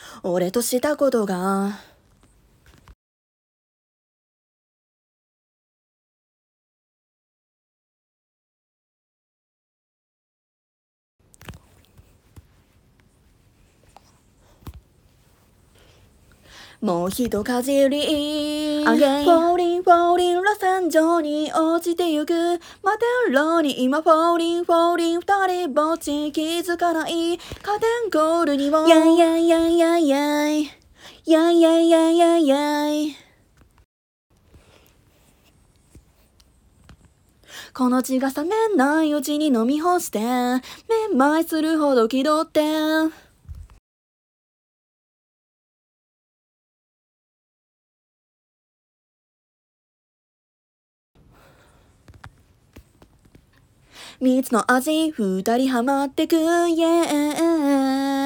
俺としたことがもう一かじり、フォーリンフォーリン螺旋状に落ちてゆく摩天楼に今フォーリンフォーリン二人ぼっち気づかないカーテンコールにもやいやいやいやいやいやいやいやいやいやいこの血が冷めないうちに飲み干してめまいするほど気取って蜜の味二人ハマってく、yeah